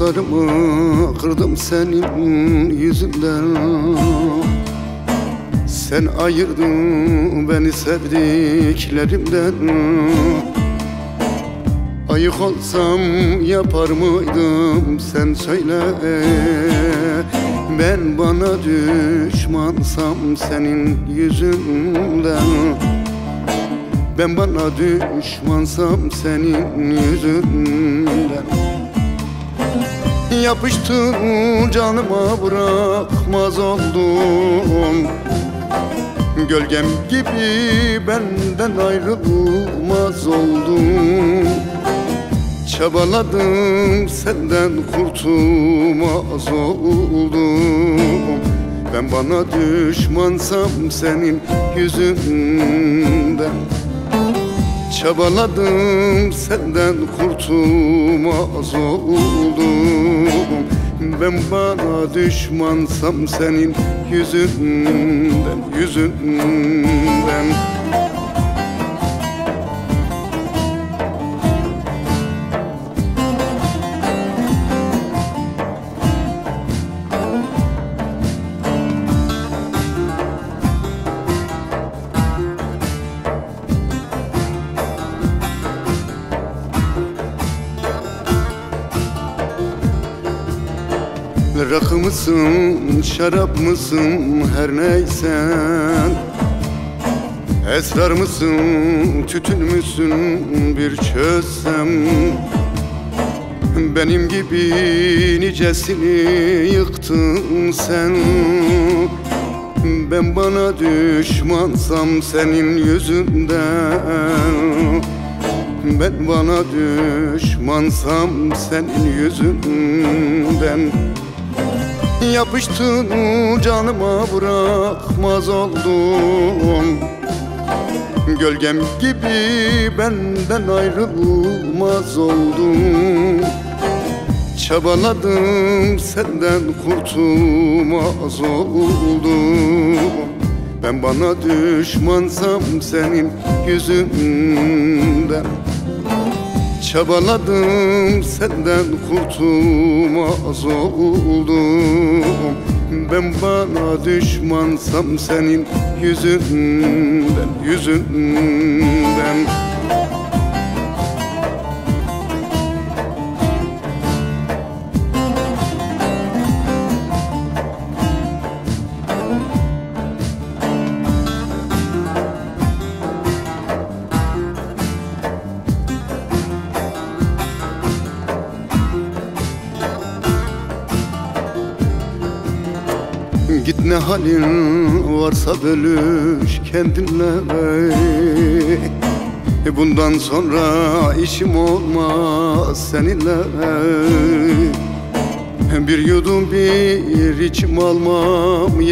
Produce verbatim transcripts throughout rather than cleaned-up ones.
dostlarımı kırdım senin yüzünden. Sen ayırdın beni sevdiklerimden. Ayık olsam yapar mıydım sen söyle. Ben bana düşmansam senin yüzünden. Ben bana düşmansam senin yüzünden. Yapıştın canıma bırakmaz oldum. Gölgem gibi benden ayrılmaz oldum. Çabaladım senden kurtulmaz oldum. Ben bana düşmansam senin yüzünden. Çabaladım senden kurtulmaz oldum. Ben bana düşmansam senin yüzünden, yüzünden. Rakı mısın, şarap mısın, her neysen. Esrar mısın, tütün müsün, bir çözsem. Benim gibi nicesini yıktın sen. Ben bana düşmansam senin yüzünden. Ben bana düşmansam senin yüzünden. Yapıştın canıma bırakmaz oldum. Gölgem gibi benden ayrılmaz oldum. Çabaladım senden kurtulmaz oldum. Ben bana düşmansam senin yüzünden. Çabaladım senden kurtulmaz oldum. Ben bana düşmansam senin yüzünden, yüzünden. Git ne halin varsa bölüş kendinle. Bundan sonra işim olmaz seninle. Bir yudum bir içim almam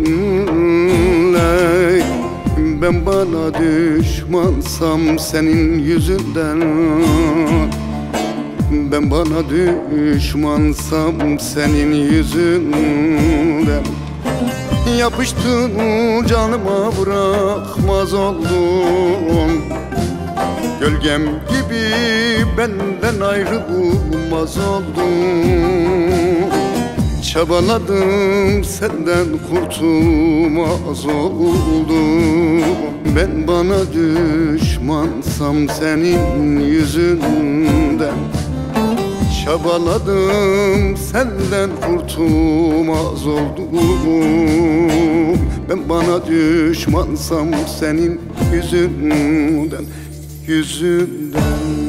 yeminle. Ben bana düşmansam senin yüzünden. Ben bana düşmansam senin yüzünden. Yapıştın canıma bırakmaz oldum. Gölgem gibi benden ayrılmaz oldum. Çabaladım senden kurtulmaz oldum. Ben bana düşmansam senin yüzünden. Çabaladım senden kurtulmaz oldum. Ben bana düşmansam senin yüzünden, yüzünden.